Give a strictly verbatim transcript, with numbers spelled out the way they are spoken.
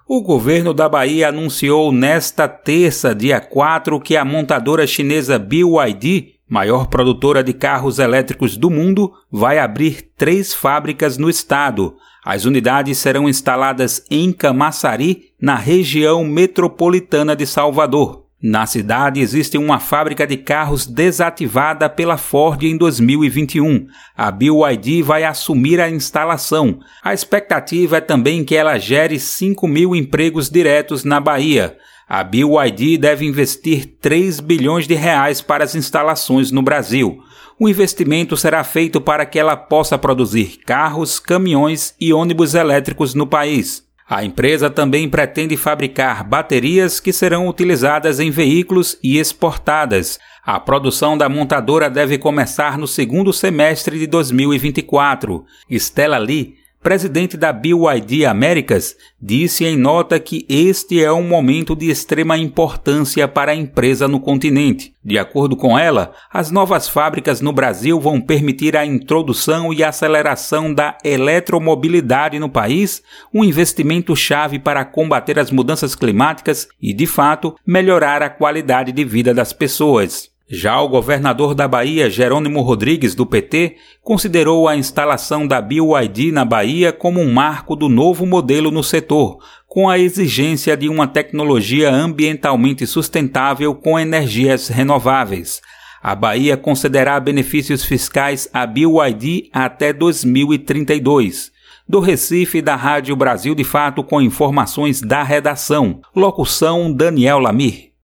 O governo da Bahia anunciou nesta terça, dia quatro, que a montadora chinesa B Y D, maior produtora de carros elétricos do mundo, vai abrir três fábricas no estado. As unidades serão instaladas em Camaçari, na região metropolitana de Salvador. Na cidade existe uma fábrica de carros desativada pela Ford em dois mil e vinte e um. A B Y D vai assumir a instalação. A expectativa é também que ela gere cinco mil empregos diretos na Bahia. A B Y D deve investir três bilhões de reais para as instalações no Brasil. O investimento será feito para que ela possa produzir carros, caminhões e ônibus elétricos no país. A empresa também pretende fabricar baterias que serão utilizadas em veículos e exportadas. A produção da montadora deve começar no segundo semestre de dois mil e vinte e quatro. Stella Lee, presidente da B Y D Américas, disse em nota que este é um momento de extrema importância para a empresa no continente. De acordo com ela, as novas fábricas no Brasil vão permitir a introdução e aceleração da eletromobilidade no país, um investimento-chave para combater as mudanças climáticas e, de fato, melhorar a qualidade de vida das pessoas. Já o governador da Bahia, Jerônimo Rodrigues, do P T, considerou a instalação da B Y D na Bahia como um marco do novo modelo no setor, com a exigência de uma tecnologia ambientalmente sustentável com energias renováveis. A Bahia concederá benefícios fiscais à B Y D até dois mil e trinta e dois. Do Recife, da Rádio Brasil de Fato, com informações da redação. Locução Daniel Lamir.